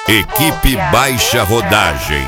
Equipe Baixa Rodagem.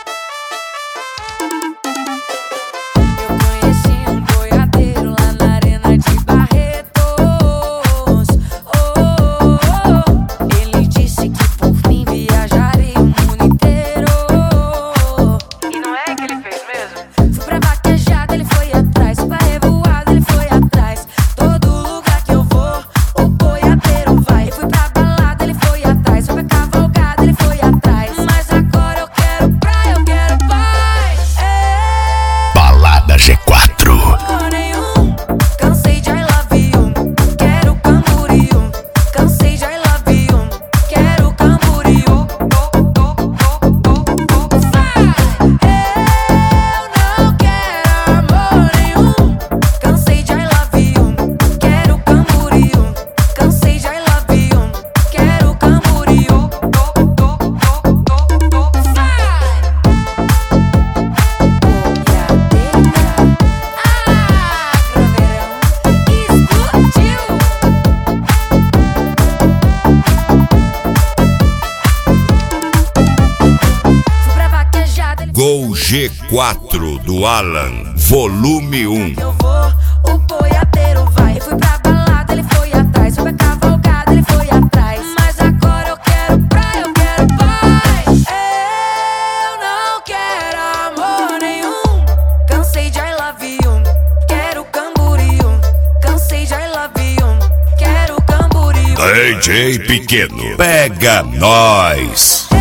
Gol G4 do Alan, volume 1. Eu vou, o boiadeiro vai. Fui pra balada, ele foi atrás. Fui pra cavalgada, ele foi atrás. Mas agora eu quero praia, eu quero paz. Eu não quero amor nenhum. Cansei de I love you. Quero camboriú. Cansei de I love you. Quero camboriú. DJ Pequeno, pega nós.